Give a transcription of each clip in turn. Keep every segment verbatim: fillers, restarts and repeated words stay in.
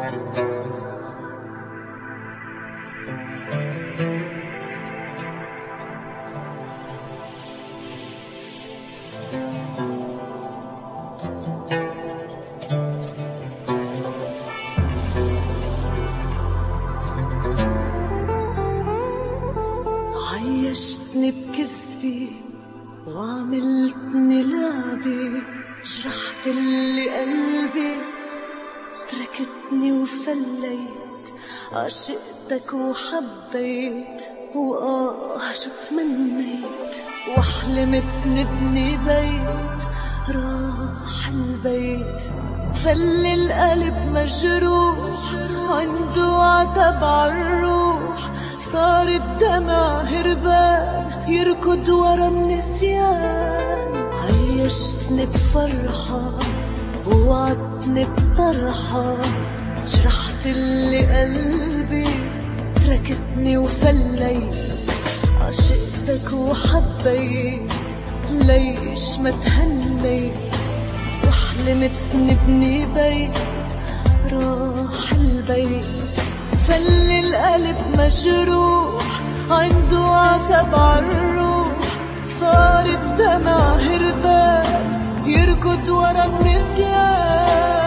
عيشتني بكذبي وعملتني لعبي، جرحت اللي قلبي، تركتني وفليت، عشقتك وحبيت، وآه شو تمنيت، وحلمت نبني بيت، راح البيت، فل القلب مجروح، عنده عتب عالروح، صار الدمع هربان يركض ورا النسيان. عيشتني بفرحة ووعدتني بطرحة، جرحت اللي قلبي، تركتني وفليت، عشقتك وحبيت، ليش ما تهنيت، وحلمت نبني بيت، راح البيت، فل القلب مجروح، عنده عتب عالروح، صار الدمع هربان يركض ورا النسيان.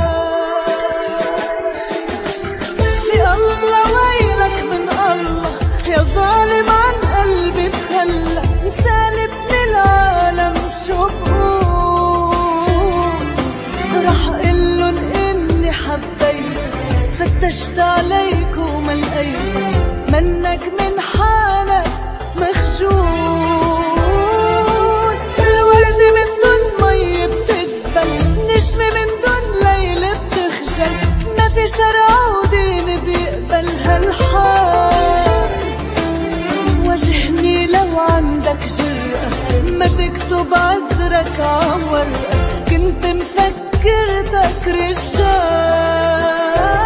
يا الله ويلك من الله، يا ظالم عن قلبي تخلى، مسالبني العالم شو بقول، رح قلن اني حبيت، فتشت عليك وما لقيت، منك من حالك مخجول. الورد من دون مي بتدبل، نجمة من دون ليلة بتخجل، ما في شرع ودين بيقبل هالحال. واجهني لو عندك جرأة، ما تكتب عذرك عورقة، كنت مفكرتك رجال.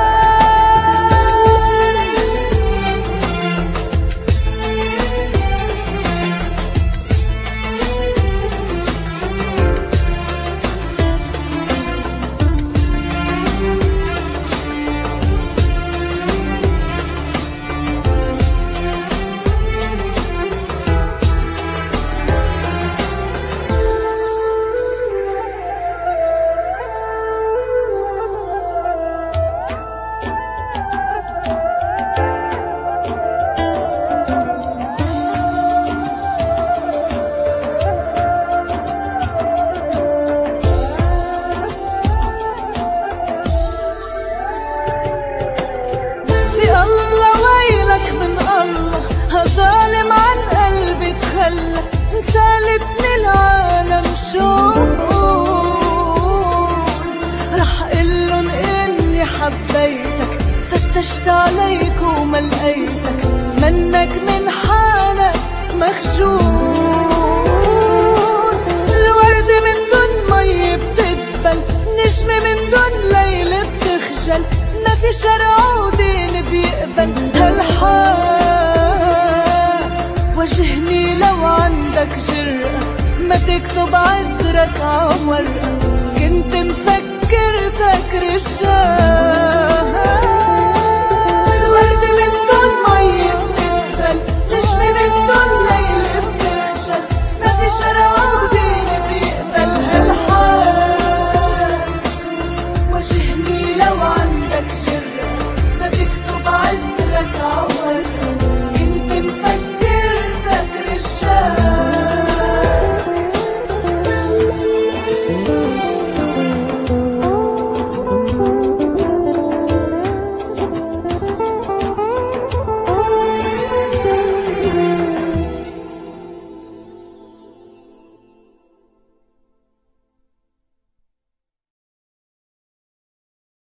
ظالم عن قلبي تخلى، مسالبني العالم شو بقول، رح قلن اني حبيتك، فتشت عليك وما لقيتك، منك من حالك مخجول. الورد من دون مي بتدبل، نجمة من دون ليلة بتخجل، ما في شرع ودين بيقبل هالحال. واجهني لو عندك جرأة، ما تكتب عذرك عورقة، كنت مفكر